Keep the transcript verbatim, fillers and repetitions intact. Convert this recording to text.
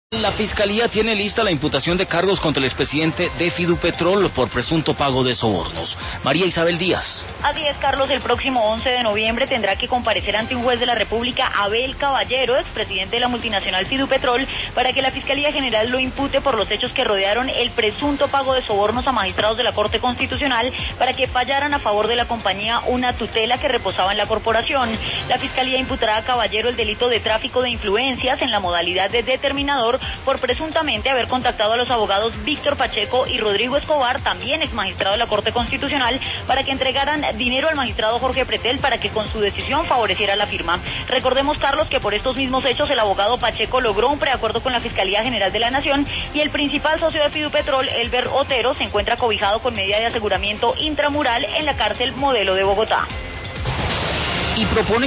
La Fiscalía tiene lista la imputación de cargos contra el expresidente de Fidupetrol por presunto pago de sobornos. María Isabel Díaz. Así es, Carlos, el próximo once de noviembre tendrá que comparecer ante un juez de la República Abel Caballero, expresidente de la multinacional Fidupetrol, para que la Fiscalía General lo impute por los hechos que rodearon el presunto pago de sobornos a magistrados de la Corte Constitucional para que fallaran a favor de la compañía una tutela que reposaba en la corporación. La Fiscalía imputará a Caballero el delito de tráfico de influencias en la modalidad de determinador por presuntamente haber contactado a los abogados Víctor Pacheco y Rodrigo Escobar, también ex magistrado de la Corte Constitucional, para que entregaran dinero al magistrado Jorge Pretel para que con su decisión favoreciera la firma. Recordemos, Carlos, que por estos mismos hechos el abogado Pacheco logró un preacuerdo con la Fiscalía General de la Nación y el principal socio de Fidupetrol, Elber Otero, se encuentra cobijado con medida de aseguramiento intramural en la cárcel Modelo de Bogotá. Y propone